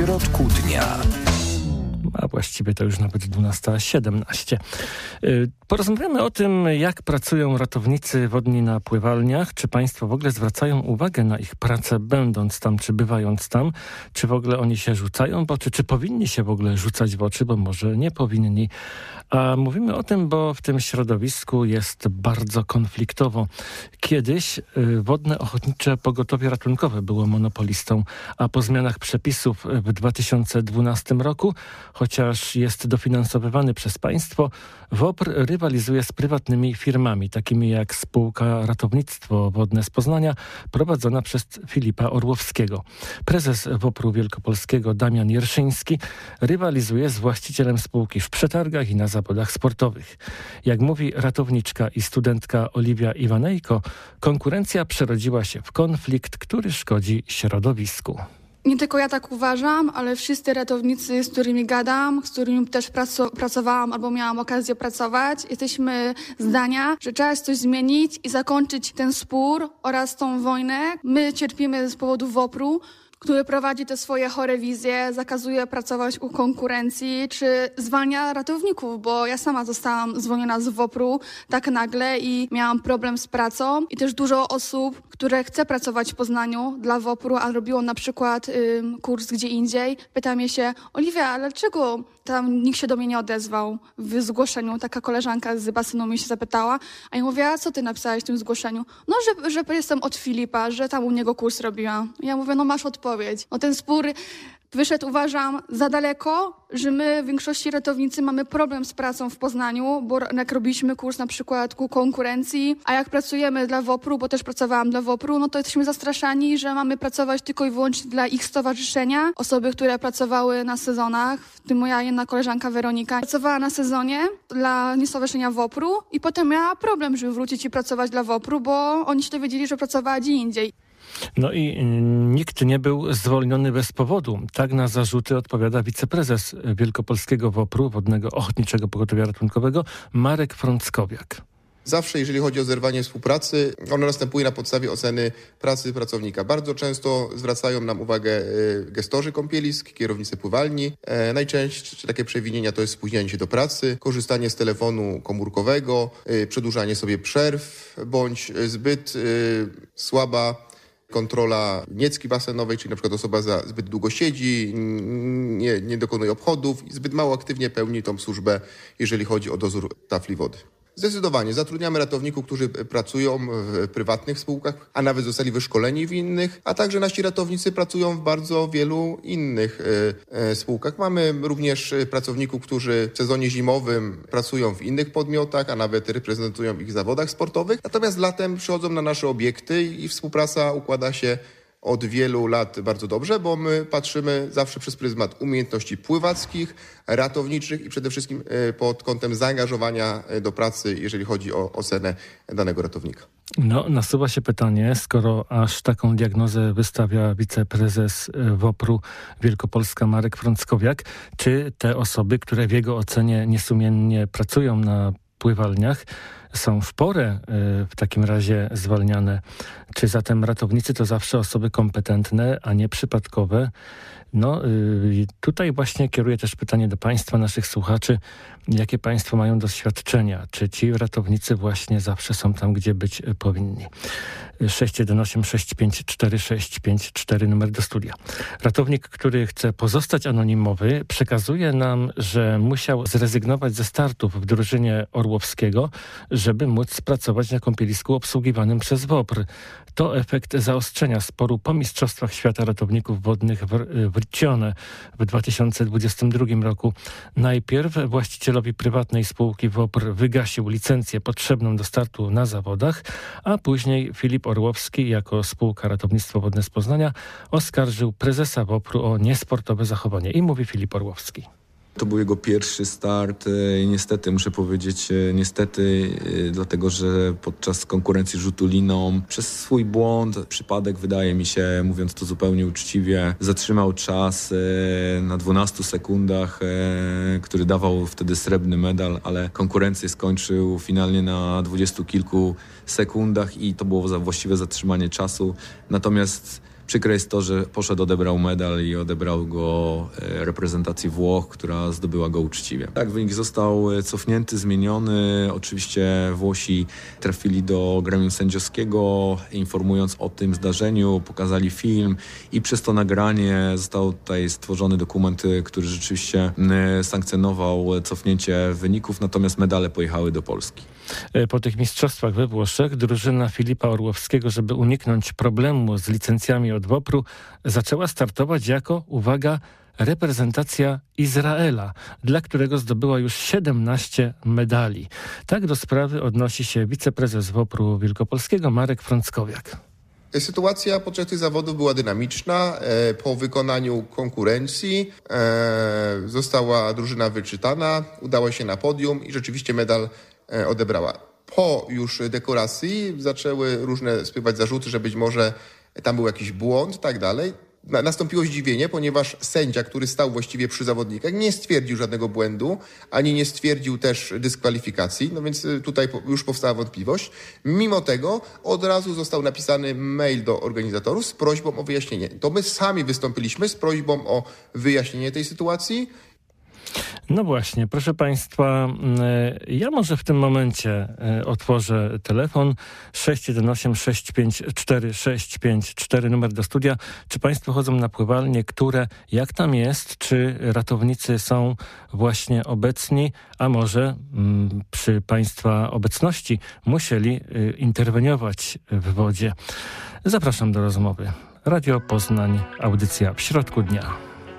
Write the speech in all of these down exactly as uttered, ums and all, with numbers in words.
środku dnia. A właściwie to już nawet dwunasta siedemnaście. Porozmawiamy o tym, jak pracują ratownicy wodni na pływalniach. Czy państwo w ogóle zwracają uwagę na ich pracę, będąc tam, czy bywając tam? Czy w ogóle oni się rzucają w oczy? Czy powinni się w ogóle rzucać w oczy, bo może nie powinni? A mówimy o tym, bo w tym środowisku jest bardzo konfliktowo. Kiedyś Wodne Ochotnicze Pogotowie Ratunkowe było monopolistą, a po zmianach przepisów w dwa tysiące dwunastym roku, chociaż jest dofinansowywany przez państwo, WOPR rywalizuje z prywatnymi firmami, takimi jak spółka Ratownictwo Wodne z Poznania, prowadzona przez Filipa Orłowskiego. Prezes WOPR-u Wielkopolskiego Damian Jerszyński rywalizuje z właścicielem spółki w przetargach i na zawodach sportowych. Jak mówi ratowniczka i studentka Oliwia Iwanejko, konkurencja przerodziła się w konflikt, który szkodzi środowisku. Nie tylko ja tak uważam, ale wszyscy ratownicy, z którymi gadam, z którymi też praco- pracowałam albo miałam okazję pracować, jesteśmy zdania, że trzeba coś zmienić i zakończyć ten spór oraz tą wojnę. My cierpimy z powodu WOPR-u, który prowadzi te swoje chore wizje, zakazuje pracować u konkurencji, czy zwalnia ratowników, bo ja sama zostałam zwolniona z WOPR-u tak nagle i miałam problem z pracą. I też dużo osób, które chce pracować w Poznaniu dla WOPR-u, a robiło na przykład y, kurs gdzie indziej, pyta mnie się: Oliwia, ale dlaczego tam nikt się do mnie nie odezwał w zgłoszeniu? Taka koleżanka z basenu mi się zapytała, a ja mówię: a co ty napisałaś w tym zgłoszeniu? No, że, że jestem od Filipa, że tam u niego kurs robiłam. Ja mówię: no masz odpowiedź. No ten spór wyszedł, uważam, za daleko, że my w większości ratownicy mamy problem z pracą w Poznaniu, bo jak robiliśmy kurs na przykład ku konkurencji, a jak pracujemy dla WOPR-u, bo też pracowałam dla WOPR-u, no to jesteśmy zastraszani, że mamy pracować tylko i wyłącznie dla ich stowarzyszenia. Osoby, które pracowały na sezonach, w tym moja jedna koleżanka Weronika, pracowała na sezonie dla stowarzyszenia WOPR-u i potem miała problem, żeby wrócić i pracować dla WOPR-u, bo oni się dowiedzieli, że pracowała gdzie indziej. No i nikt nie był zwolniony bez powodu. Tak na zarzuty odpowiada wiceprezes Wielkopolskiego WOPR-u, Wodnego Ochotniczego Pogotowia Ratunkowego, Marek Frąckowiak. Zawsze, jeżeli chodzi o zerwanie współpracy, ono następuje na podstawie oceny pracy pracownika. Bardzo często zwracają nam uwagę gestorzy kąpielisk, kierownicy pływalni. Najczęściej takie przewinienia to jest spóźnianie się do pracy, korzystanie z telefonu komórkowego, przedłużanie sobie przerw, bądź zbyt słaba kontrola niecki basenowej, czyli na przykład osoba za zbyt długo siedzi, nie, nie dokonuje obchodów i zbyt mało aktywnie pełni tą służbę, jeżeli chodzi o dozór tafli wody. Zdecydowanie. Zatrudniamy ratowników, którzy pracują w prywatnych spółkach, a nawet zostali wyszkoleni w innych, a także nasi ratownicy pracują w bardzo wielu innych e, spółkach. Mamy również pracowników, którzy w sezonie zimowym pracują w innych podmiotach, a nawet reprezentują ich w zawodach sportowych. Natomiast latem przychodzą na nasze obiekty i współpraca układa się od wielu lat bardzo dobrze, bo my patrzymy zawsze przez pryzmat umiejętności pływackich, ratowniczych i przede wszystkim pod kątem zaangażowania do pracy, jeżeli chodzi o ocenę danego ratownika. No, nasuwa się pytanie, skoro aż taką diagnozę wystawia wiceprezes WOPR-u Wielkopolska Marek Frąckowiak, czy te osoby, które w jego ocenie niesumiennie pracują na pływalniach, są w porę w takim razie zwalniane? Czy zatem ratownicy to zawsze osoby kompetentne, a nie przypadkowe? No tutaj właśnie kieruję też pytanie do państwa, naszych słuchaczy. Jakie państwo mają doświadczenia? Czy ci ratownicy właśnie zawsze są tam, gdzie być powinni? sześć jeden osiem sześć pięć cztery sześć pięć cztery numer do studia. Ratownik, który chce pozostać anonimowy, przekazuje nam, że musiał zrezygnować ze startów w drużynie Orłowskiego, żeby móc pracować na kąpielisku obsługiwanym przez WOPR. To efekt zaostrzenia sporu po Mistrzostwach Świata Ratowników Wodnych w Riccione w dwa tysiące dwudziestym drugim roku. Najpierw właścicielowi prywatnej spółki WOPR wygasił licencję potrzebną do startu na zawodach, a później Filip Orłowski jako spółka Ratownictwo Wodne z Poznania oskarżył prezesa WOPR-u o niesportowe zachowanie. I mówi Filip Orłowski. To był jego pierwszy start i niestety, muszę powiedzieć, niestety, dlatego że podczas konkurencji rzutu liną przez swój błąd, przypadek, wydaje mi się, mówiąc to zupełnie uczciwie, zatrzymał czas na dwunastu sekundach, który dawał wtedy srebrny medal, ale konkurencję skończył finalnie na dwudziestu kilku sekundach i to było właściwe zatrzymanie czasu. Natomiast Przykre jest to, że poszedł, odebrał medal i odebrał go reprezentacji Włoch, która zdobyła go uczciwie. Tak, wynik został cofnięty, zmieniony. Oczywiście Włosi trafili do gremium sędziowskiego, informując o tym zdarzeniu, pokazali film i przez to nagranie został tutaj stworzony dokument, który rzeczywiście sankcjonował cofnięcie wyników, natomiast medale pojechały do Polski. Po tych mistrzostwach we Włoszech drużyna Filipa Orłowskiego, żeby uniknąć problemu z licencjami od WOPR-u, zaczęła startować jako, uwaga, reprezentacja Izraela, dla którego zdobyła już siedemnaście medali. Tak do sprawy odnosi się wiceprezes WOPR-u Wielkopolskiego Marek Frąckowiak. Sytuacja podczas tych zawodów była dynamiczna. Po wykonaniu konkurencji została drużyna wyczytana, udała się na podium i rzeczywiście medal odebrała. Po już dekoracji zaczęły różne spływać zarzuty, że być może tam był jakiś błąd i tak dalej. Nastąpiło zdziwienie, ponieważ sędzia, który stał właściwie przy zawodnikach, nie stwierdził żadnego błędu, ani nie stwierdził też dyskwalifikacji, no więc tutaj już powstała wątpliwość. Mimo tego od razu został napisany mail do organizatorów z prośbą o wyjaśnienie. To my sami wystąpiliśmy z prośbą o wyjaśnienie tej sytuacji. No właśnie, proszę Państwa, ja może w tym momencie otworzę telefon sześć jeden osiem sześć pięć cztery sześć pięć cztery, numer do studia. Czy Państwo chodzą na pływalnie, które, jak tam jest, czy ratownicy są właśnie obecni, a może m, przy Państwa obecności musieli y, interweniować w wodzie? Zapraszam do rozmowy. Radio Poznań, audycja w środku dnia.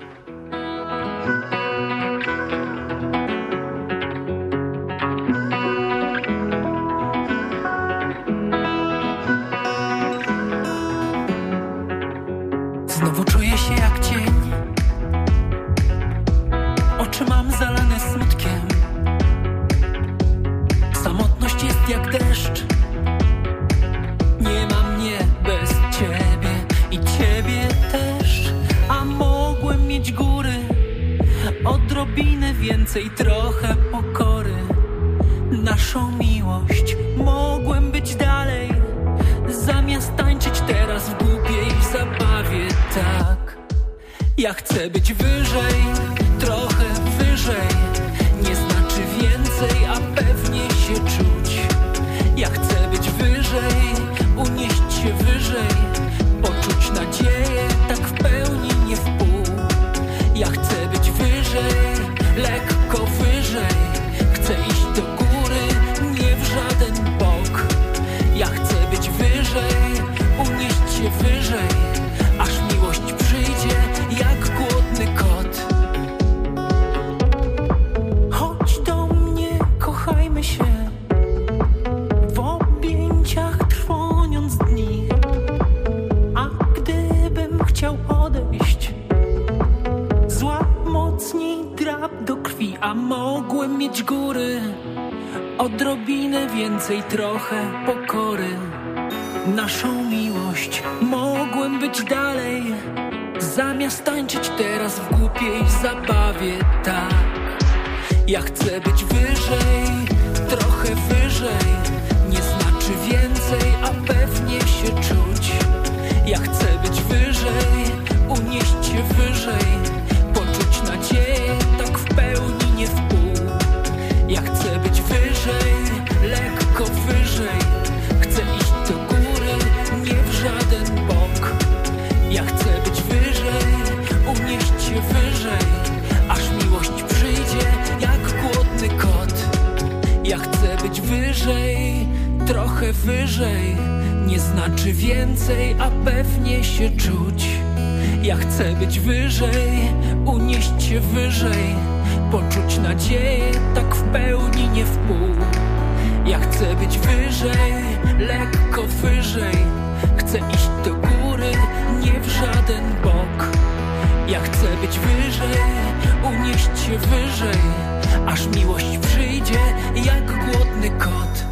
Znowu czuję się jak cień, oczy mam zalane smutkiem. Samotność jest jak deszcz, nie ma mnie bez ciebie i ciebie też. A mogłem mieć góry, odrobinę więcej, trochę pokory. Naszą miłość mogłem być dalej, zamiast tańczyć teraz w głupiej zabawie. Tak, ja chcę być wyżej, trochę wyżej, nie znaczy więcej, a pewnie się czuć. Ja chcę być wyżej, unieść się wyżej, poczuć nadzieję, tak w pełni, nie w pół. Ja chcę być wyżej, lekko wyżej, chcę iść do góry, nie w żaden bok. Ja chcę być wyżej, unieść się wyżej, aż miłość przyjdzie jak głodny kot. Chodź do mnie, kochajmy się, w objęciach trwoniąc dni. A gdybym chciał odejść, złap mocniej drap do krwi. A mogłem mieć góry, odrobinę więcej, trochę pokory. Naszą miłość mogłem być dalej, zamiast tańczyć teraz w głupiej zabawie. Tak, ja chcę być wyżej, trochę wyżej, nie znaczy więcej, a pewnie się czuć. Ja chcę być wyżej, unieść się wyżej, poczuć nadzieję, tak w pełni, nie w pół. Ja chcę być wyżej, lekko wyżej, chcę iść do góry, nie w żaden bok. Ja chcę być wyżej, unieść się wyżej, aż miłość przyjdzie jak głodny kot. Ja chcę być wyżej, trochę wyżej, nie znaczy więcej, a pewnie się czuć. Ja chcę być wyżej, unieść się wyżej, poczuć nadzieję, tak w pełni, nie w pół. Ja chcę być wyżej, lekko wyżej, chcę iść do góry, nie w żaden bok. Ja chcę być wyżej, unieść się wyżej, aż miłość przyjdzie jak głodny kot.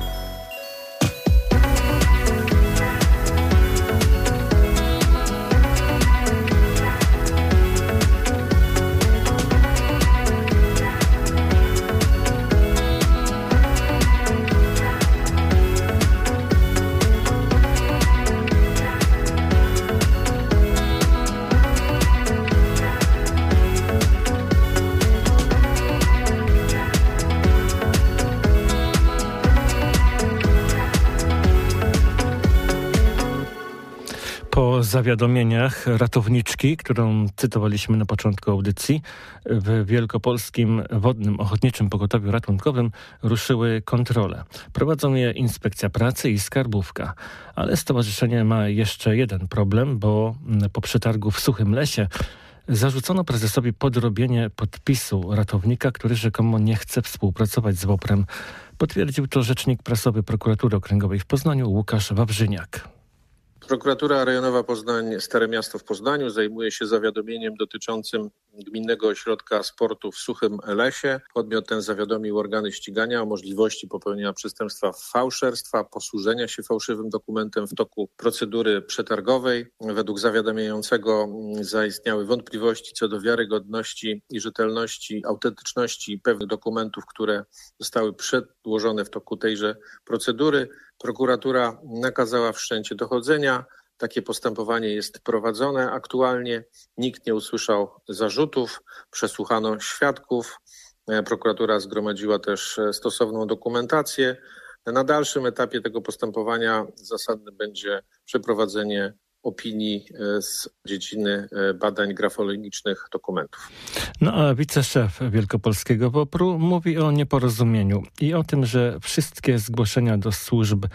zawiadomieniach ratowniczki, którą cytowaliśmy na początku audycji, w Wielkopolskim Wodnym Ochotniczym Pogotowiu Ratunkowym ruszyły kontrole. Prowadzą je Inspekcja Pracy i Skarbówka. Ale stowarzyszenie ma jeszcze jeden problem, bo po przetargu w Suchym Lesie zarzucono prezesowi podrobienie podpisu ratownika, który rzekomo nie chce współpracować z WOPR-em. Potwierdził to rzecznik prasowy Prokuratury Okręgowej w Poznaniu Łukasz Wawrzyniak. Prokuratura Rejonowa Poznań, Stare Miasto w Poznaniu zajmuje się zawiadomieniem dotyczącym Gminnego Ośrodka Sportu w Suchym Lesie. Podmiot ten zawiadomił organy ścigania o możliwości popełnienia przestępstwa fałszerstwa, posłużenia się fałszywym dokumentem w toku procedury przetargowej. Według zawiadamiającego zaistniały wątpliwości co do wiarygodności i rzetelności, autentyczności pewnych dokumentów, które zostały przedłożone w toku tejże procedury. Prokuratura nakazała wszczęcie dochodzenia. Takie postępowanie jest prowadzone aktualnie. Nikt nie usłyszał zarzutów, przesłuchano świadków. Prokuratura zgromadziła też stosowną dokumentację. Na dalszym etapie tego postępowania zasadne będzie przeprowadzenie opinii z dziedziny badań grafologicznych dokumentów. No a wiceszef Wielkopolskiego WOPR-u mówi o nieporozumieniu i o tym, że wszystkie zgłoszenia do służb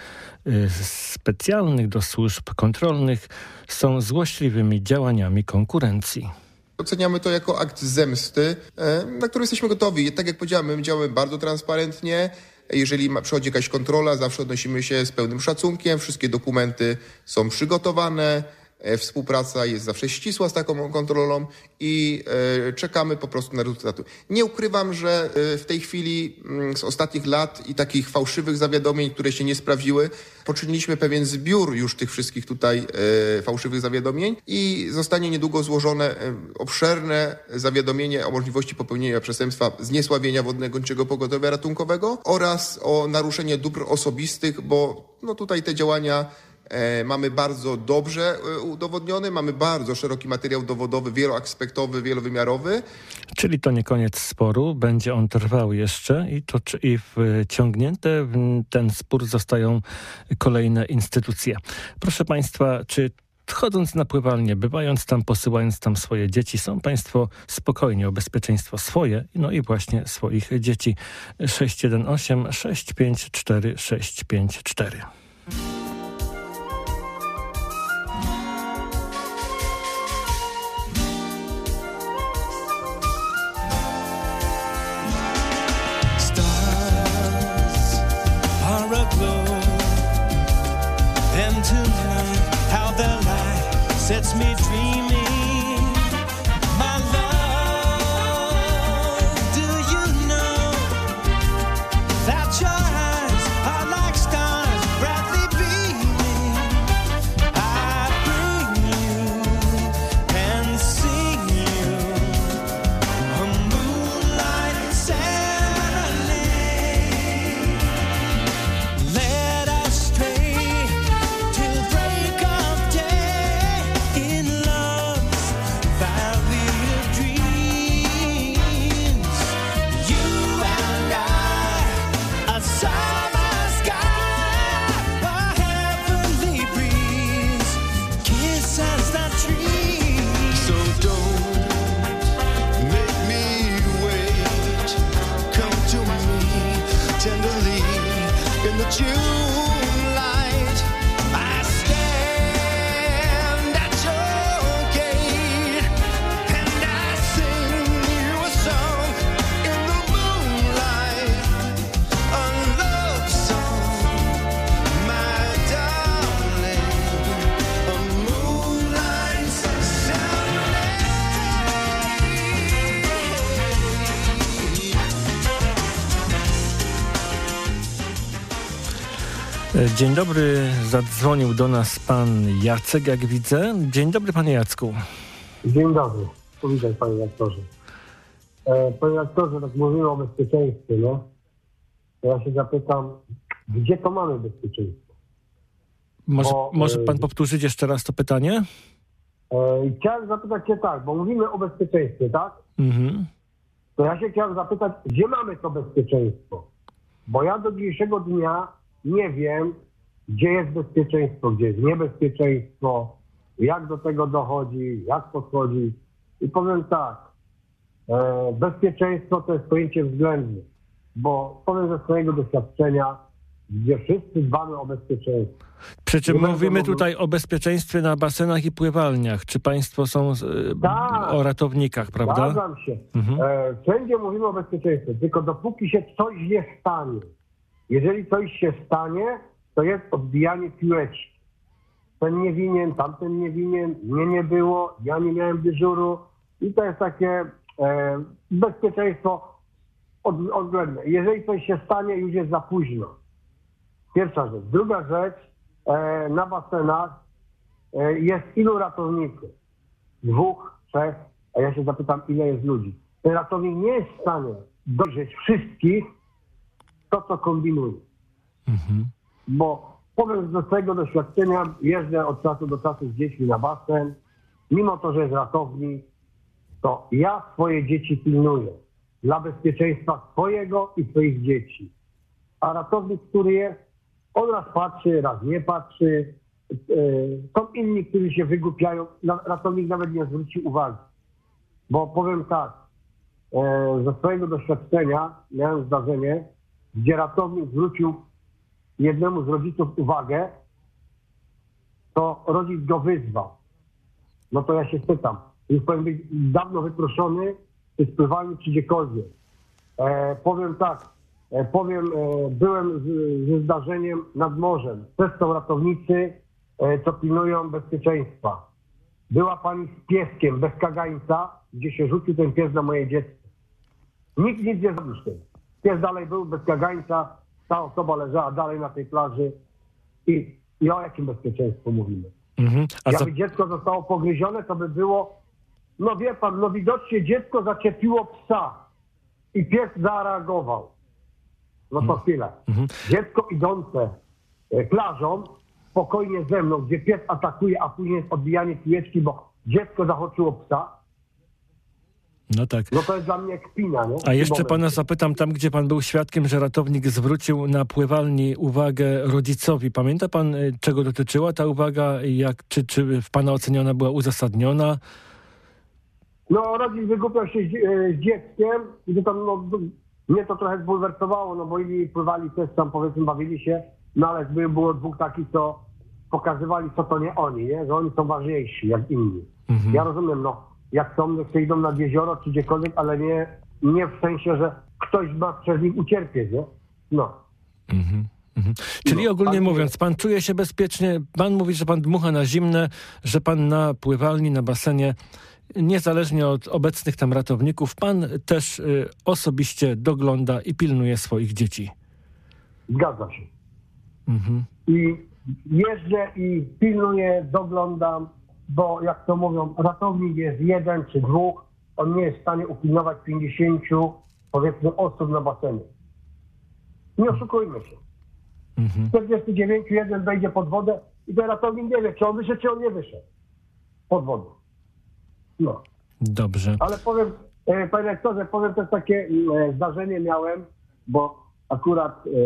specjalnych, do służb kontrolnych są złośliwymi działaniami konkurencji. Oceniamy to jako akt zemsty, na który jesteśmy gotowi. Tak jak powiedziałem, my działamy bardzo transparentnie. Jeżeli ma, przychodzi jakaś kontrola, zawsze odnosimy się z pełnym szacunkiem. Wszystkie dokumenty są przygotowane. Współpraca jest zawsze ścisła z taką kontrolą i e, czekamy po prostu na rezultaty. Nie ukrywam, że w tej chwili z ostatnich lat i takich fałszywych zawiadomień, które się nie sprawdziły, poczyniliśmy pewien zbiór już tych wszystkich tutaj e, fałszywych zawiadomień i zostanie niedługo złożone e, obszerne zawiadomienie o możliwości popełnienia przestępstwa zniesławienia Wodnego Pogotowia Ratunkowego oraz o naruszenie dóbr osobistych, bo no tutaj te działania E, mamy bardzo dobrze e, udowodnione, mamy bardzo szeroki materiał dowodowy, wieloaspektowy, wielowymiarowy. Czyli to nie koniec sporu, będzie on trwał jeszcze i, to, i wciągnięte w ten spór zostają kolejne instytucje. Proszę Państwa, czy chodząc na pływalnię, bywając tam, posyłając tam swoje dzieci, są Państwo spokojni o bezpieczeństwo swoje, no i właśnie swoich dzieci? sześć jeden osiem sześć pięć cztery sześć pięć cztery. And tonight, how the light sets me dreaming. My love, do you know that your eyes are like stars brightly beaming? I bring you and sing you a moonlight serenade. Let us stray till break of day in love's valley of dreams. You and I, a summer sky, a heavenly breeze, kisses the trees. So don't make me wait. Come to me tenderly in the June light. I stand at your gate and I sing you a song in the moonlight, a love song, my darling, a moonlight serenade. Dzień dobry, zadzwonił do nas pan Jacek, jak widzę. Dzień dobry, panie Jacku. Dzień dobry. Witam, panie aktorze. E, panie aktorze, tak mówimy o bezpieczeństwie, no. To ja się zapytam, gdzie to mamy bezpieczeństwo? Może, Bo, może e, pan powtórzyć jeszcze raz to pytanie? E, chciałem zapytać się tak, bo mówimy o bezpieczeństwie, tak? Mhm. To ja się chciałem zapytać, gdzie mamy to bezpieczeństwo? Bo ja do dzisiejszego dnia nie wiem, gdzie jest bezpieczeństwo, gdzie jest niebezpieczeństwo. jak do tego dochodzi, jak podchodzi. I powiem tak, e, bezpieczeństwo to jest pojęcie względne, bo powiem ze swojego doświadczenia, gdzie wszyscy dbamy o bezpieczeństwo. Przy czym Nie mówimy będę tutaj o bezpieczeństwie na basenach i pływalniach. Czy państwo są z, Tak. o ratownikach, prawda? Zgadzam się. Mhm. E, wszędzie mówimy o bezpieczeństwie, tylko dopóki się coś nie stanie. Jeżeli coś się stanie, to jest odbijanie piłeczki. Ten nie winien, tamten nie winien, mnie nie było, ja nie miałem dyżuru. I to jest takie e, bezpieczeństwo od, odwzględne. Jeżeli coś się stanie, już jest za późno. Pierwsza rzecz. Druga rzecz, e, na basenach e, jest ilu ratowników? Dwóch, trzech, a ja się zapytam, ile jest ludzi. Ten ratownik nie jest w stanie dojrzeć wszystkich to, co kombinuje. Mhm. Bo powiem ze swojego doświadczenia, jeżdżę od czasu do czasu z dziećmi na basen. Mimo to, że jest ratownik, to ja swoje dzieci pilnuję. Dla bezpieczeństwa swojego i swoich dzieci. A ratownik, który jest, on raz patrzy, raz nie patrzy. Są inni, którzy się wygłupiają. Ratownik nawet nie zwróci uwagi. Bo powiem tak, ze swojego doświadczenia miałem zdarzenie, gdzie ratownik zwrócił jednemu z rodziców uwagę, to rodzic go wyzwał. No to ja się pytam, już powinien być dawno wyproszony, czy z pływalni, czy gdziekolwiek. E, powiem tak, e, powiem, e, byłem z, ze zdarzeniem nad morzem. Też są ratownicy, e, co pilnują bezpieczeństwa. Była pani z pieskiem bez kagańca, gdzie się rzucił ten pies na moje dziecko. Nikt nic nie zrobił z tym. Pies dalej był bez kagańca, ta osoba leżała dalej na tej plaży i, i o jakim bezpieczeństwie mówimy. Mhm. A za... Jakby dziecko zostało pogryzione, to by było, no wie pan, no widocznie dziecko zaczepiło psa i pies zareagował. No to chwilę. Mhm. Dziecko idące e, plażą, spokojnie ze mną, gdzie pies atakuje, a później jest odbijanie piłeczki, bo dziecko zachoczyło psa, No tak. no to jest dla mnie kpina, nie? A jeszcze Moment. pana zapytam, tam gdzie pan był świadkiem, że ratownik zwrócił na pływalni uwagę rodzicowi. Pamięta pan, y, czego dotyczyła ta uwaga? Jak, czy, czy w pana ocenie ona była uzasadniona? No, rodzic wygłupiał się z, e, z dzieckiem i to tam, no, mnie to trochę zbulwersowało, no bo inni pływali też tam, powiedzmy, bawili się, no ale by- było dwóch takich, co pokazywali, co to nie oni, nie? Że oni są ważniejsi jak inni. Mhm. Ja rozumiem, no, jak są, niech się idą nad jezioro czy gdziekolwiek, ale nie, nie w sensie, że ktoś ma przez nich ucierpieć, nie? No. Mhm. Mhm. Czyli No, ogólnie tak mówiąc, jest. pan czuje się bezpiecznie, pan mówi, że pan dmucha na zimne, że pan na pływalni, na basenie, niezależnie od obecnych tam ratowników, pan też y, osobiście dogląda i pilnuje swoich dzieci. Zgadza się. Mhm. I jeżdżę i pilnuję, doglądam, bo jak to mówią, ratownik jest jeden czy dwóch, on nie jest w stanie upilnować pięćdziesięciu, powiedzmy, osób na basenie. Nie oszukujmy się. Mhm. czterdzieści dziewięć, jeden wejdzie pod wodę i ten ratownik nie wie, czy on wyszedł, czy on nie wyszedł pod wodę. No, Dobrze. ale powiem, e, panie rektorze, powiem też takie e, zdarzenie miałem, bo akurat, e,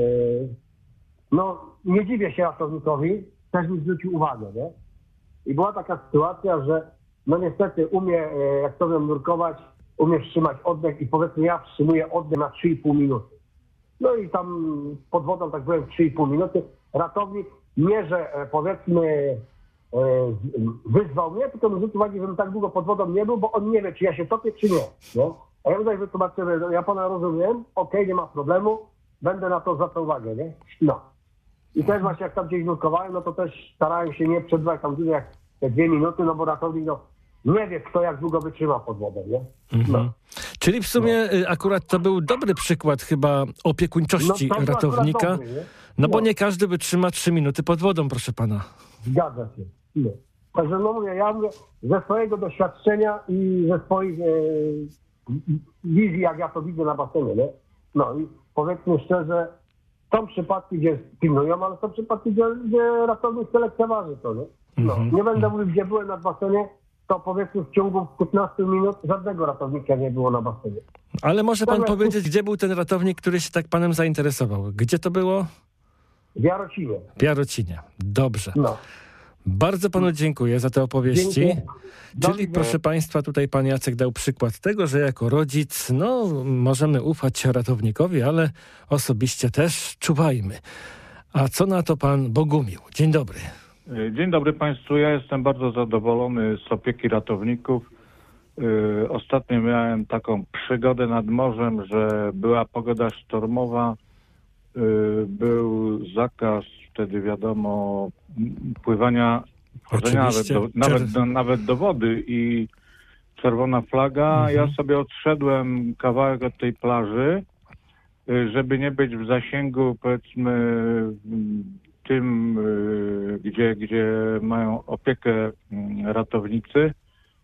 no, nie dziwię się ratownikowi, też mi zwrócił uwagę, nie? I była taka sytuacja, że no niestety umie, e, jak to wiem, nurkować, umie wstrzymać oddech i powiedzmy ja wstrzymuję oddech na trzy i pół minuty. No i tam pod wodą tak byłem trzy i pół minuty. Ratownik nie, że e, powiedzmy e, wyzwał mnie, tylko mi zwrócił uwagę, żebym tak długo pod wodą nie był, bo on nie wie, czy ja się topię, czy nie. nie? A ja tutaj wytłumaczyłem, że ja pana rozumiem, okej, nie ma problemu, będę na to zwracał uwagę, nie? No. I też właśnie jak tam gdzieś nurkowałem, no to też starałem się nie przedwać tam długo jak te dwie minuty, no bo ratownik no, nie wie, kto jak długo wytrzyma pod wodą, nie? Mhm. No. Czyli w sumie y, akurat to był dobry przykład chyba opiekuńczości No to był ratownika, akurat dobry, nie? no bo No. nie każdy wytrzyma trzy minuty pod wodą, proszę pana. Zgadza się. Nie. Także no mówię, ja mówię ze swojego doświadczenia i ze swoich e, wizji, jak ja to widzę na basenie, nie? No i powiedzmy szczerze, są przypadki, gdzie pilnują, ale są przypadki, gdzie, gdzie ratownik się lekceważy to, nie? No. Mhm. Nie będę mówił, gdzie byłem na basenie, to powiedzmy w ciągu piętnastu minut żadnego ratownika nie było na basenie. Ale może pan Zamiast- powiedzieć, gdzie był ten ratownik, który się tak panem zainteresował? Gdzie to było? W Jarocinie. W Jarocinie. Dobrze. No. Bardzo panu dziękuję za te opowieści. Dziękuję. Czyli Dobrze. proszę państwa, tutaj pan Jacek dał przykład tego, że jako rodzic, no możemy ufać ratownikowi, ale osobiście też czuwajmy. A co na to pan Bogumił? Dzień dobry. Dzień dobry Państwu. Ja jestem bardzo zadowolony z opieki ratowników. Yy, Ostatnio miałem taką przygodę nad morzem, że była pogoda sztormowa, yy, był zakaz wtedy wiadomo m, pływania, wchodzenia nawet Oczywiście. do, nawet, Czerw- do, nawet do wody i czerwona flaga. Mhm. Ja sobie odszedłem kawałek od tej plaży, yy, żeby nie być w zasięgu, powiedzmy, m, tym, yy, gdzie, gdzie mają opiekę mm, ratownicy.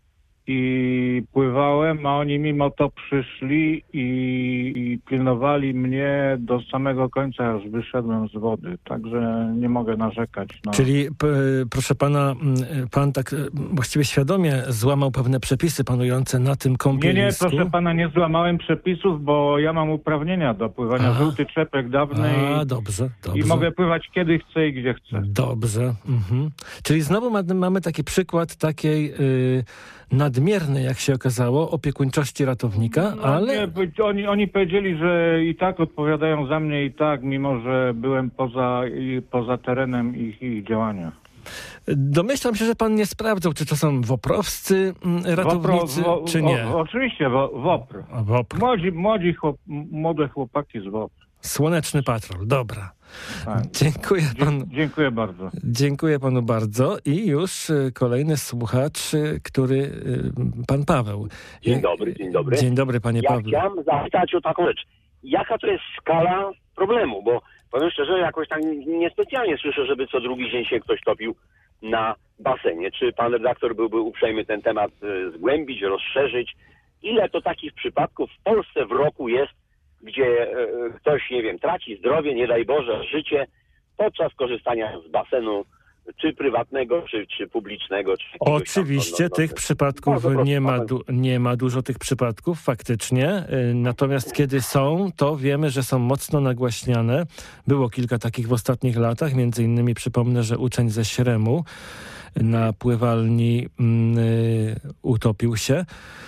I pływałem, a oni mimo to przyszli i, i pilnowali mnie do samego końca, aż wyszedłem z wody. Także nie mogę narzekać. No. Czyli p- proszę pana, m, pan tak e, właściwie świadomie złamał pewne przepisy panujące na tym Nie, kąpielisku. nie, proszę pana, nie złamałem przepisów, bo ja mam uprawnienia do pływania. A. Żółty czepek dawny A, i, dobrze, dobrze. i mogę pływać kiedy chcę i gdzie chcę. Dobrze. Mhm. Czyli znowu ma, mamy taki przykład takiej y, nadmiernej, jak się okazało, opiekuńczości ratownika, No, ale... nie, bo oni, oni powiedzieli, że i tak odpowiadają za mnie i tak, mimo że byłem poza, i, poza terenem ich, ich działania. Domyślam się, że pan nie sprawdzał, czy to są woprowscy mm, ratownicy, Wopro- wo- czy nie. O, oczywiście, wo, WOPR. A, Wopr. Młodzi, młodzi chłop, młode chłopaki z WOPR. Słoneczny Patrol, dobra. Tak. Dziękuję panu. Dzie- dziękuję bardzo. Dziękuję panu bardzo. I już y, kolejny słuchacz, y, który... y, pan Paweł. Dzień Jak- dobry, dzień dobry. Dzień dobry, panie Ja Pawle. chciałem zapytać o taką rzecz. Jaka to jest skala problemu? Bo powiem szczerze, jakoś tak niespecjalnie słyszę, żeby co drugi dzień się ktoś topił na basenie. Czy pan redaktor byłby uprzejmy ten temat y, zgłębić, rozszerzyć? Ile to takich przypadków w Polsce w roku jest, gdzie y, ktoś, nie wiem, traci zdrowie, nie daj Boże, życie podczas korzystania z basenu, czy prywatnego, czy, czy publicznego. Czy jakiegoś tam, Oczywiście no, no, no, tych no, przypadków Bardzo proszę, nie ma, Paweł. du- nie ma dużo tych przypadków faktycznie, y, natomiast kiedy są, to wiemy, że są mocno nagłaśniane. Było kilka takich w ostatnich latach, między innymi przypomnę, że uczeń ze Śremu na pływalni mm, y, utopił się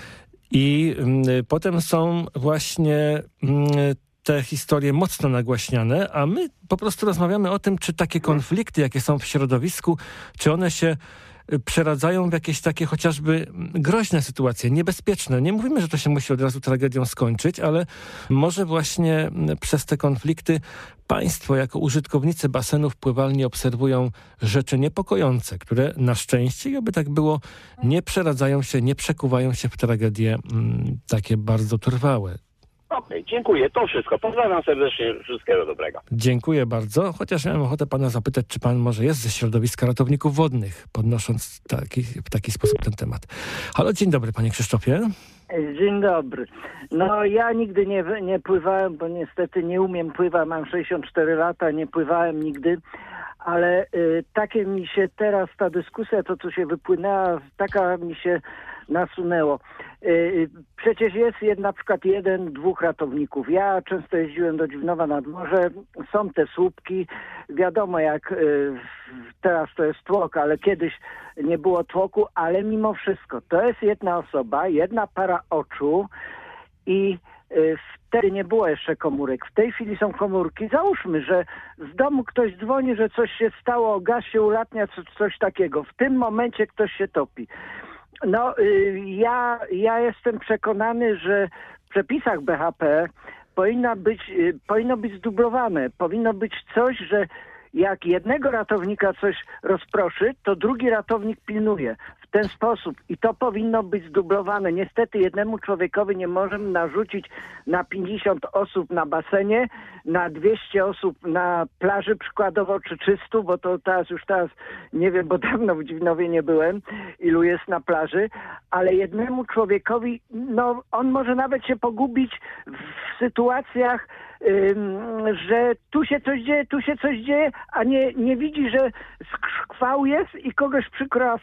i y, potem są właśnie y, te historie mocno nagłaśniane, a my po prostu rozmawiamy o tym, czy takie konflikty, jakie są w środowisku, czy one się y, przeradzają w jakieś takie chociażby groźne sytuacje, niebezpieczne. Nie mówimy, że to się musi od razu tragedią skończyć, ale może właśnie y, przez te konflikty państwo jako użytkownicy basenów pływalni obserwują rzeczy niepokojące, które na szczęście, i oby tak było, nie przeradzają się, nie przekuwają się w tragedie mm, takie bardzo trwałe. Okej, dziękuję. To wszystko. Pozdrawiam serdecznie. Wszystkiego dobrego. Dziękuję bardzo, chociaż miałem ochotę pana zapytać, czy pan może jest ze środowiska ratowników wodnych, podnosząc taki, w taki sposób ten temat. Halo, dzień dobry, panie Krzysztofie. Dzień dobry. No ja nigdy nie, nie pływałem, bo niestety nie umiem pływać, mam sześćdziesiąt cztery lata, nie pływałem nigdy, ale y, takie mi się teraz ta dyskusja, to co się wypłynęła, taka mi się nasunęło. Y, przecież jest jed, na przykład jeden, dwóch ratowników. Ja często jeździłem do Dziwnowa nad Morze, są te słupki, wiadomo jak y, teraz to jest tłok, ale kiedyś nie było tłoku, ale mimo wszystko to jest jedna osoba, jedna para oczu i y, wtedy nie było jeszcze komórek. W tej chwili są komórki. Załóżmy, że z domu ktoś dzwoni, że coś się stało, gaz się ulatnia, co, coś takiego. W tym momencie ktoś się topi. No, y, ja, ja jestem przekonany, że w przepisach B H P powinna być, y, powinno być zdublowane. Powinno być coś, że jak jednego ratownika coś rozproszy, to drugi ratownik pilnuje. W ten sposób. I to powinno być zdublowane. Niestety jednemu człowiekowi nie możemy narzucić na pięćdziesiąt osób na basenie, na dwieście osób na plaży przykładowo, czy trzysta, bo to teraz już teraz nie wiem, bo dawno w Dziwnowie nie byłem, ilu jest na plaży, ale jednemu człowiekowi, no on może nawet się pogubić w sytuacjach, ym, że tu się coś dzieje, tu się coś dzieje, a nie, nie widzi, że skwał jest i kogoś przykryła fala.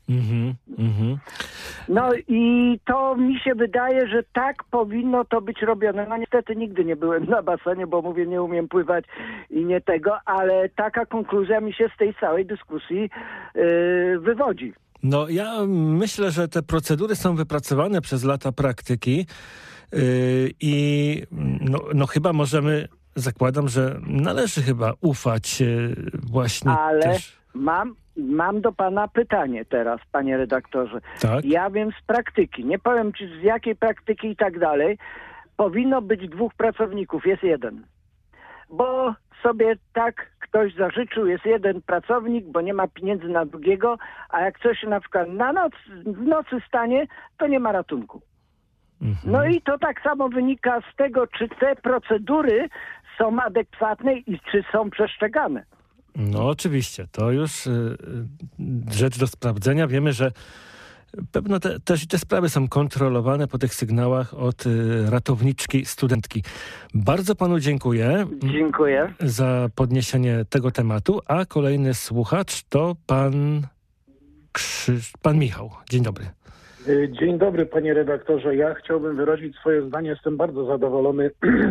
Mhm, mhm. No i to mi się wydaje, że tak powinno to być robione. No niestety nigdy nie byłem na basenie, bo mówię, nie umiem pływać i nie tego, ale taka konkluzja mi się z tej całej dyskusji yy, wywodzi. No ja myślę, że te procedury są wypracowane przez lata praktyki yy, i no, no chyba możemy, zakładam, że należy chyba ufać yy, właśnie Ale też... mam, mam do pana pytanie teraz, panie redaktorze. Tak? Ja wiem z praktyki, nie powiem ci z jakiej praktyki i tak dalej, powinno być dwóch pracowników, jest jeden. Bo sobie tak ktoś zażyczył, jest jeden pracownik, bo nie ma pieniędzy na drugiego, a jak coś się na przykład na noc, w nocy stanie, to nie ma ratunku. Mhm. No i to tak samo wynika z tego, czy te procedury są adekwatne i czy są przestrzegane. No oczywiście, to już y, y, rzecz do sprawdzenia. Wiemy, że pewno te, też te sprawy są kontrolowane po tych sygnałach od y, ratowniczki, studentki. Bardzo panu dziękuję. Dziękuję. Za podniesienie tego tematu, a kolejny słuchacz to pan Krzyż... pan Michał. Dzień dobry. Dzień dobry, panie redaktorze. Ja chciałbym wyrazić swoje zdanie. Jestem bardzo zadowolony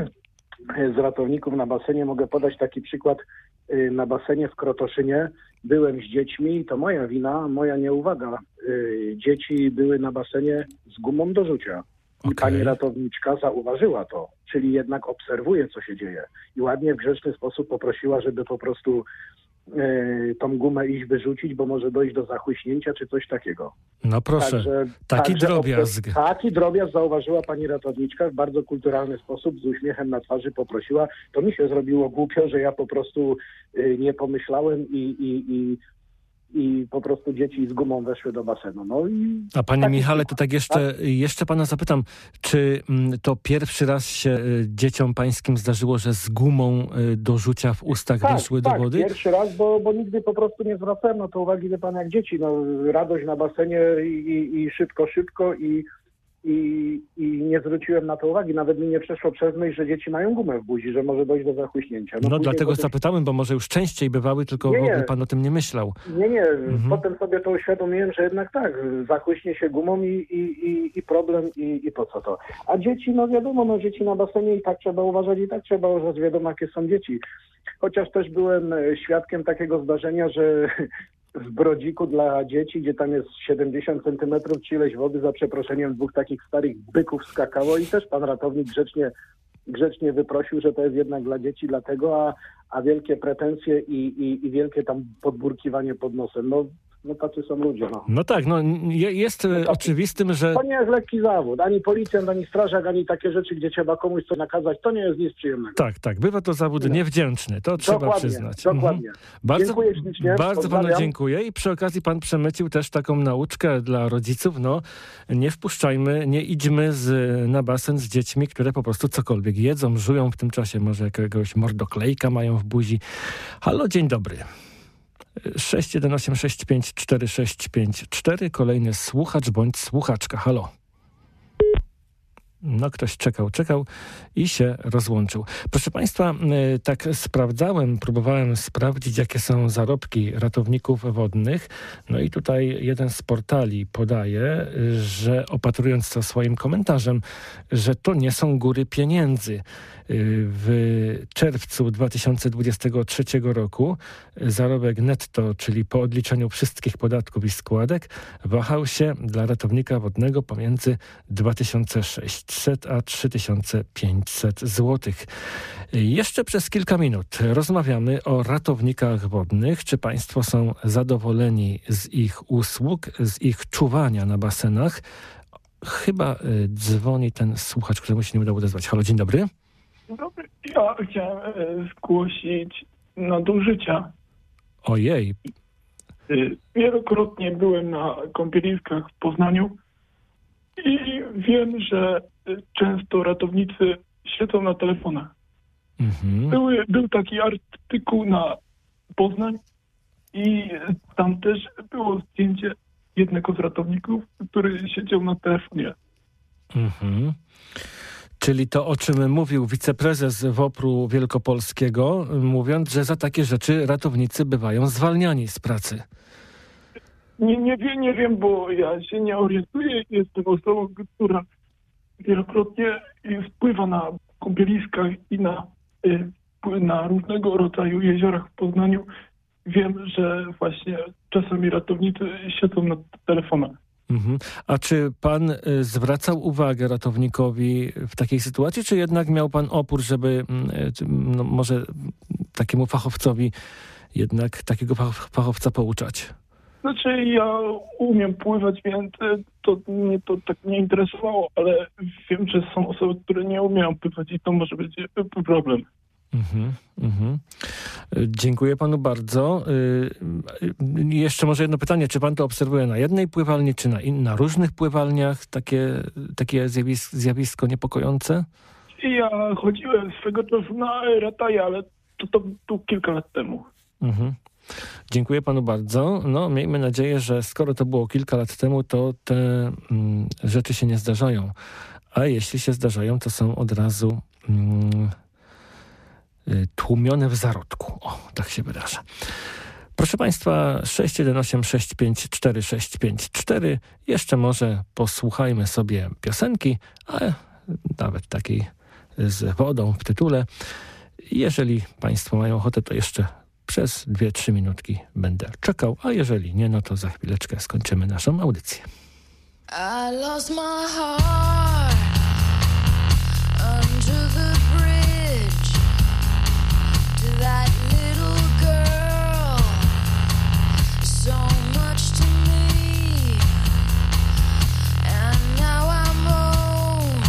z ratowników na basenie. Mogę podać taki przykład. Na basenie w Krotoszynie byłem z dziećmi i to moja wina, moja nieuwaga. Dzieci były na basenie z gumą do rzucia. I Okay. pani ratowniczka zauważyła to, czyli jednak obserwuje, co się dzieje. I ładnie w grzeczny sposób poprosiła, żeby po prostu y, tą gumę iść wyrzucić, bo może dojść do zachłyśnięcia czy coś takiego. No proszę, Także, taki także drobiazg. obser- Taki drobiazg zauważyła pani ratowniczka w bardzo kulturalny sposób, z uśmiechem na twarzy poprosiła. To mi się zrobiło głupio, że ja po prostu y, nie pomyślałem i, i, i, i po prostu dzieci z gumą weszły do basenu. No i A panie taki Michale, przykład, to tak jeszcze, jeszcze pana zapytam, czy mm, to pierwszy raz się y, dzieciom pańskim zdarzyło, że z gumą y, do rzucia w ustach Tak, weszły tak, do wody? pierwszy raz, bo, bo nigdy po prostu nie zwracałem na to uwagi, wie pan, jak dzieci. No, radość na basenie i, i, i szybko, szybko i, i, i nie zwróciłem na to uwagi. Nawet mi nie przeszło przez myśl, że dzieci mają gumę w buzi, że może dojść do zachłyśnięcia. No, później dlatego potem- zapytałem, bo może już częściej bywały, tylko Nie, w ogóle nie. pan o tym nie myślał. Nie, nie. Mhm. Potem sobie to uświadomiłem, że jednak tak, zachłyśnie się gumą i, i, i, i problem i, i po co to. A dzieci, no wiadomo, no dzieci na basenie i tak trzeba uważać, i tak trzeba uważać, wiadomo jakie są dzieci. Chociaż też byłem e, świadkiem takiego zdarzenia, że w Brodziku dla dzieci, gdzie tam jest siedemdziesiąt centymetrów czy ileś wody, za przeproszeniem dwóch takich starych byków skakało i też pan ratownik grzecznie grzecznie wyprosił, że to jest jednak dla dzieci, dlatego, a, a wielkie pretensje i, i, i wielkie tam podburkiwanie pod nosem. No, no tacy są ludzie. No. No tak, no je, jest No e, tak. oczywistym, że To nie jest lekki zawód. Ani policjant, ani strażak, ani takie rzeczy, gdzie trzeba komuś coś nakazać, to nie jest nic przyjemnego. tak, tak, bywa to zawód No. niewdzięczny, to trzeba Dokładnie, przyznać. dokładnie. Mhm. Bardzo, Dziękuję ślicznie, bardzo panu pozdrawiam. dziękuję i przy okazji pan przemycił też taką nauczkę dla rodziców, no nie wpuszczajmy, nie idźmy z, na basen z dziećmi, które po prostu cokolwiek jedzą, żują w tym czasie, może jakiegoś mordoklejka mają w buzi. Halo, dzień dobry. sześć jeden osiem sześć pięć cztery sześć pięć cztery. Kolejny słuchacz bądź słuchaczka. Halo. No ktoś czekał, czekał i się rozłączył. Proszę państwa, y, tak sprawdzałem, próbowałem sprawdzić, jakie są zarobki ratowników wodnych. No i tutaj jeden z portali podaje, y, że opatrując to swoim komentarzem, że to nie są góry pieniędzy. Y, W czerwcu dwa tysiące dwudziestego trzeciego roku zarobek netto, czyli po odliczeniu wszystkich podatków i składek, wahał się dla ratownika wodnego pomiędzy dwa tysiące sześćset a trzy tysiące pięćset złotych. Jeszcze przez kilka minut rozmawiamy o ratownikach wodnych. Czy państwo są zadowoleni z ich usług, z ich czuwania na basenach? Chyba y, dzwoni ten słuchacz, któremu się nie udało odezwać. Halo, dzień dobry. Dzień dobry. Ja chciałem e, zgłosić nadużycia. Ojej. E, Wielokrotnie byłem na kąpieliskach w Poznaniu i wiem, że e, często ratownicy siedzą na telefonach. Mhm. Były, był taki artykuł na Poznań i tam też było zdjęcie jednego z ratowników, który siedział na telefonie. Mhm. Czyli to, o czym mówił wiceprezes WOPR-u Wielkopolskiego, mówiąc, że za takie rzeczy ratownicy bywają zwalniani z pracy. Nie, nie, wiem, nie wiem, bo ja się nie orientuję. Jestem osobą, która wielokrotnie wpływa na kąpieliskach i na, y, na różnego rodzaju jeziorach w Poznaniu. Wiem, że właśnie czasami ratownicy siedzą na telefonach. Mhm. A czy pan y, zwracał uwagę ratownikowi w takiej sytuacji, czy jednak miał pan opór, żeby y, czy, no, może takiemu fachowcowi jednak takiego fach, fachowca pouczać? Znaczy ja umiem pływać, więc to mnie to tak nie interesowało, ale wiem, że są osoby, które nie umieją pływać i to może być problem. Mhm, mhm. Dziękuję panu bardzo. Yy, jeszcze może jedno pytanie. Czy pan to obserwuje na jednej pływalni, czy na, in, na różnych pływalniach? Takie, takie zjawisko, zjawisko niepokojące? Ja chodziłem swego czasu na rataje, ale to, to było kilka lat temu. Mhm. Dziękuję panu bardzo. No, miejmy nadzieję, że skoro to było kilka lat temu, to te mm, rzeczy się nie zdarzają. A jeśli się zdarzają, to są od razu mm, y, tłumione w zarodku. O, tak się wyraża. Proszę państwa, sześć jeden osiem sześć pięć cztery sześć pięć cztery. Jeszcze może posłuchajmy sobie piosenki, a nawet takiej z wodą w tytule. Jeżeli państwo mają ochotę, to jeszcze przez dwie, trzy minutki będę czekał, a jeżeli nie, no to za chwileczkę skończymy naszą audycję. I lost my heart under the bridge to that little girl, so much to me, and now I'm home,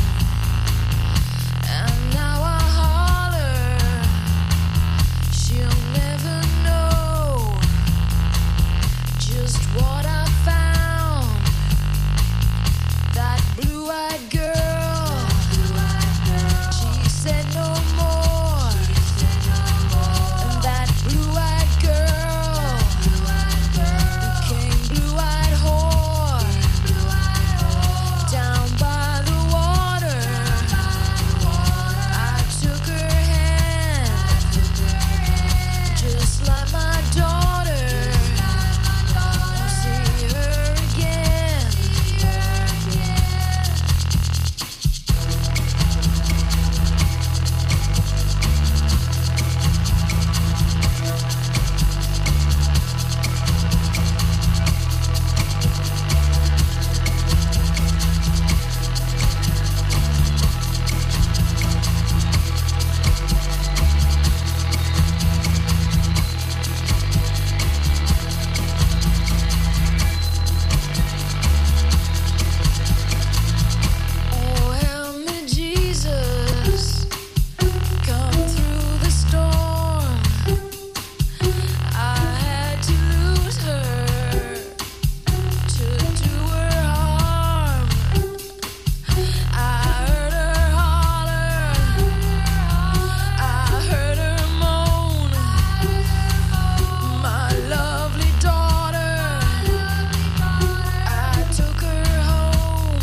and now I holler, she'll never know just what I found. That blue-eyed girl, she said no more. And that blue-eyed girl became blue-eyed whore down by the water. I took her hand just like my daughter. I'll see her again. Oh, help me, Jesus, come through the storm. I had to lose her to do her harm. I heard her holler, I heard her moan. My lovely daughter, I took her home.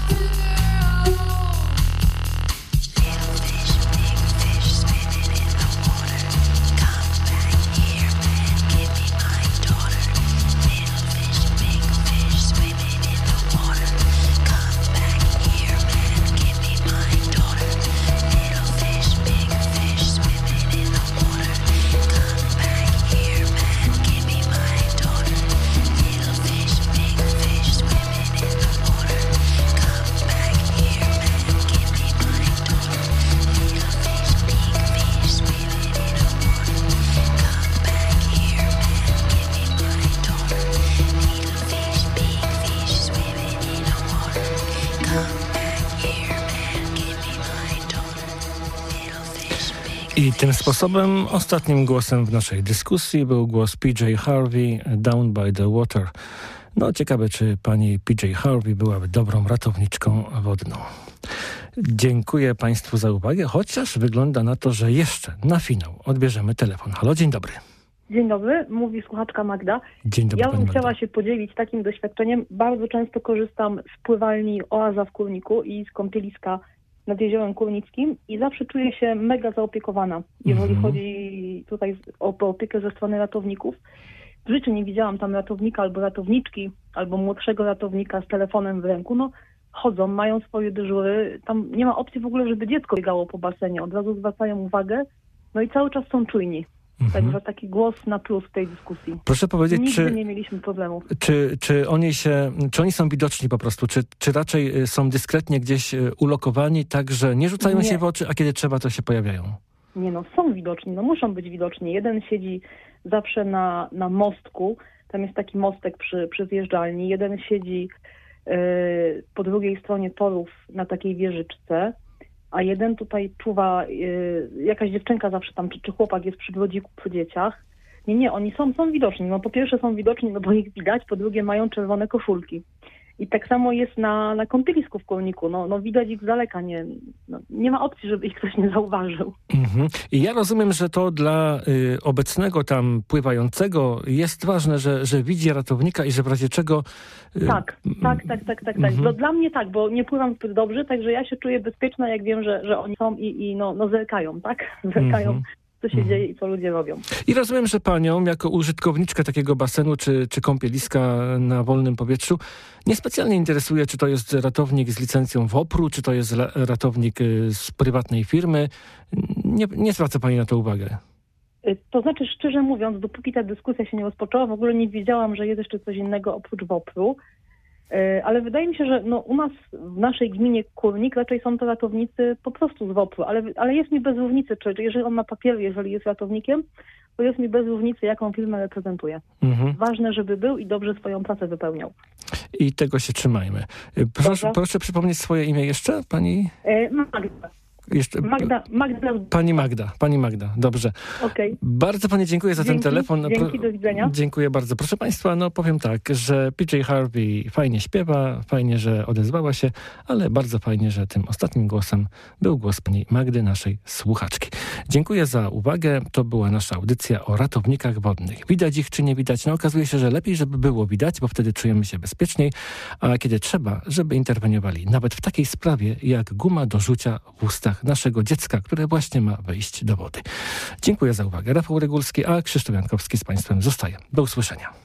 Little fish, big fish, swimming in the water. Come back here, man, give me my daughter. Little fish, big fish, swimming in the water. Come back here, man, give me my daughter. Little fish, big fish, swimming in the water. Come back here, man, give me my daughter. Little fish, big fish, swimming in the water. Come back here, man, give me my daughter. Little fish, big fish, swimming in the water. Come back here, man, give me my daughter. Little fish, big fish, swimming in the water. Come back here, man, give me my daughter. Little fish, big I tym sposobem ostatnim głosem w naszej dyskusji był głos P J Harvey, Down by the Water. No ciekawe, czy pani P J Harvey byłaby dobrą ratowniczką wodną. Dziękuję państwu za uwagę, chociaż wygląda na to, że jeszcze na finał odbierzemy telefon. Halo, dzień dobry. Dzień dobry, mówi słuchaczka Magda. Dzień dobry, Ja bym pani Magda. chciała się podzielić takim doświadczeniem. Bardzo często korzystam z pływalni Oaza w Kurniku i z kąpieliska nad Jeziorem Kurnickim i zawsze czuję się mega zaopiekowana, jeżeli Mhm. chodzi tutaj o opiekę ze strony ratowników. w życiu nie widziałam tam ratownika albo ratowniczki, albo młodszego ratownika z telefonem w ręku. No chodzą, mają swoje dyżury, tam nie ma opcji w ogóle, żeby dziecko biegało po basenie, od razu zwracają uwagę, no i cały czas są czujni. Mhm. Także taki głos na plus w tej dyskusji. Proszę powiedzieć, Nigdy czy, nie mieliśmy problemów. czy, czy, oni się, czy oni są widoczni po prostu, czy, czy raczej y, są dyskretnie gdzieś y, ulokowani, tak że nie rzucają Nie. się w oczy, a kiedy trzeba, to się pojawiają? Nie no, są widoczni, no muszą być widoczni. Jeden siedzi zawsze na, na mostku, tam jest taki mostek przy, przy zjeżdżalni, jeden siedzi y, po drugiej stronie torów na takiej wieżyczce, a jeden tutaj czuwa, y, jakaś dziewczynka zawsze tam, czy, czy chłopak jest przy brodziku przy dzieciach. Nie, nie, oni są, są widoczni. No po pierwsze są widoczni, no bo ich widać, po drugie mają czerwone koszulki. I tak samo jest na, na kąpielisku w Kołniku. No, no widać ich z daleka. Nie, no, nie ma opcji, żeby ich ktoś nie zauważył. Mhm. I ja rozumiem, że to dla y, obecnego tam pływającego jest ważne, że, że widzi ratownika i że w razie czego... Y, Tak, tak, tak, tak, tak. tak. Mhm. No, dla mnie tak, bo nie pływam zbyt dobrze, także ja się czuję bezpieczna, jak wiem, że, że oni są i, i no, no zerkają, tak? Zerkają, Mhm. co się dzieje i co ludzie robią. I rozumiem, że panią, jako użytkowniczkę takiego basenu czy, czy kąpieliska na wolnym powietrzu, niespecjalnie interesuje, czy to jest ratownik z licencją W O P R u, czy to jest la- ratownik y, z prywatnej firmy. Nie, nie zwraca pani na to uwagę. Y, To znaczy, szczerze mówiąc, dopóki ta dyskusja się nie rozpoczęła, w ogóle nie wiedziałam, że jest jeszcze coś innego oprócz W O P R u. Y, Ale wydaje mi się, że no, u nas w naszej gminie Kórnik raczej są to ratownicy po prostu z W O P R u, ale, ale jest mi bez różnicy, czy czy jeżeli on ma papiery, jeżeli jest ratownikiem, to jest mi bez różnicy, jaką firmę reprezentuje. Mhm. Ważne, żeby był i dobrze swoją pracę wypełniał. I tego się trzymajmy. Y, Proszę, proszę przypomnieć swoje imię jeszcze, pani? Y, Magda. Jeszcze, Magda, Magda. Pani Magda, pani Magda, dobrze. Okej. Bardzo pani dziękuję za ten Dzięki, telefon. dzięki, do widzenia. Dziękuję bardzo. Proszę państwa, no powiem tak, że P J Harvey fajnie śpiewa, fajnie, że odezwała się, ale bardzo fajnie, że tym ostatnim głosem był głos pani Magdy, naszej słuchaczki. Dziękuję za uwagę. To była nasza audycja o ratownikach wodnych. Widać ich czy nie widać? No okazuje się, że lepiej, żeby było widać, bo wtedy czujemy się bezpieczniej, a kiedy trzeba, żeby interweniowali. Nawet w takiej sprawie jak guma do rzucia w ustach naszego dziecka, które właśnie ma wejść do wody. Dziękuję za uwagę. Rafał Regulski, a Krzysztof Jankowski z państwem zostaje. Do usłyszenia.